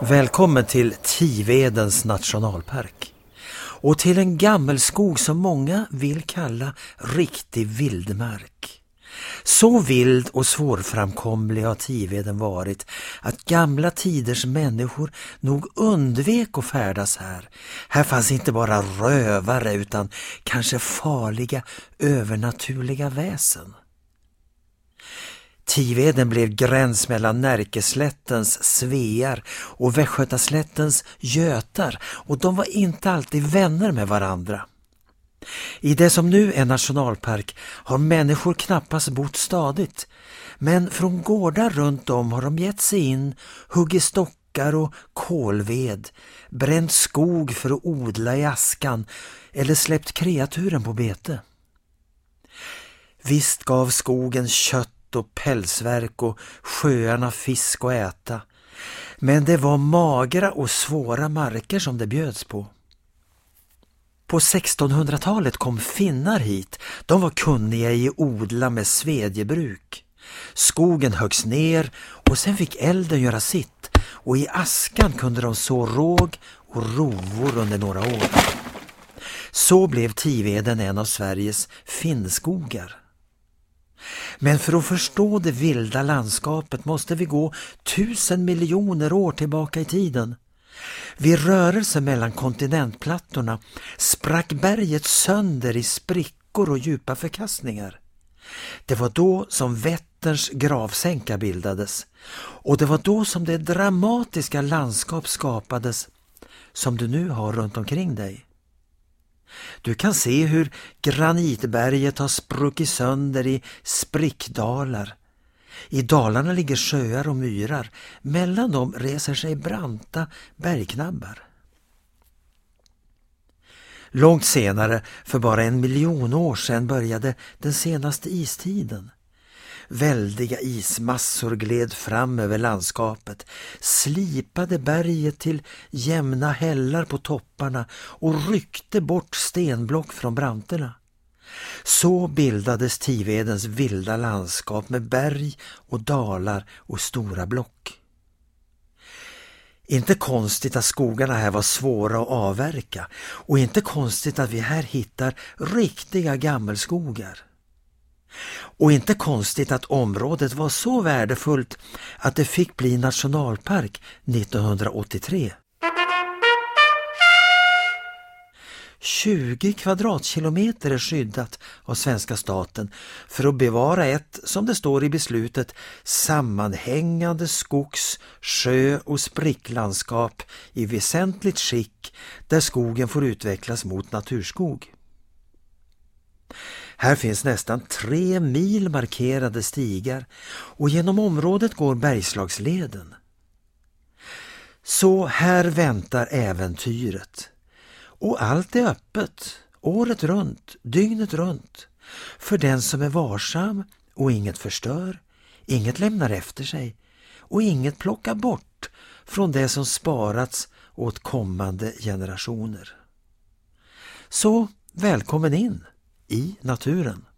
Välkommen till Tivedens nationalpark och till en gammelskog som många vill kalla riktig vildmark. Så vild och svårframkomlig har Tiveden varit att gamla tiders människor nog undvek att färdas här. Här fanns inte bara rövare utan kanske farliga övernaturliga väsen. Tiveden blev gräns mellan Närkeslättens svear och Västgötaslättens götar och de var inte alltid vänner med varandra. I det som nu är nationalpark har människor knappast bott stadigt, men från gårdar runt om har de gett sig in, huggit stockar och kolved, bränt skog för att odla i askan eller släppt kreaturen på bete. Visst gav skogen kött och pälsverk och sjöarna fisk att äta, men det var magra och svåra marker som det bjöds på. På 1600-talet kom finnar hit. De var kunniga i att odla med svedjebruk. Skogen höggs ner och sen fick elden göra sitt, och i askan kunde de så råg och rovor under några år. Så blev Tiveden en av Sveriges finnskogar. Men för att förstå det vilda landskapet måste vi gå 1000 miljoner år tillbaka i tiden. Vid rörelse mellan kontinentplattorna sprack berget sönder i sprickor och djupa förkastningar. Det var då som Vätterns gravsänka bildades, och det var då som det dramatiska landskap skapades som du nu har runt omkring dig. Du kan se hur granitberget har spruckit sönder i sprickdalar. I dalarna ligger sjöar och myrar. Mellan dem reser sig branta bergknabbar. Långt senare, för bara 1 miljon år sedan, började den senaste istiden. Väldiga ismassor gled fram över landskapet, slipade berget till jämna hällar på topparna och ryckte bort stenblock från branterna. Så bildades Tivedens vilda landskap med berg och dalar och stora block. Inte konstigt att skogarna här var svåra att avverka, och inte konstigt att vi här hittar riktiga gammelskogar. Och inte konstigt att området var så värdefullt att det fick bli nationalpark 1983. 20 kvadratkilometer är skyddat av svenska staten för att bevara ett, som det står i beslutet, sammanhängande skogs-, sjö- och spricklandskap i väsentligt skick där skogen får utvecklas mot naturskog. Här finns nästan 3 mil markerade stigar och genom området går Bergslagsleden. Så här väntar äventyret. Och allt är öppet, året runt, dygnet runt, för den som är varsam och inget förstör, inget lämnar efter sig och inget plockar bort från det som sparats åt kommande generationer. Så välkommen in i naturen.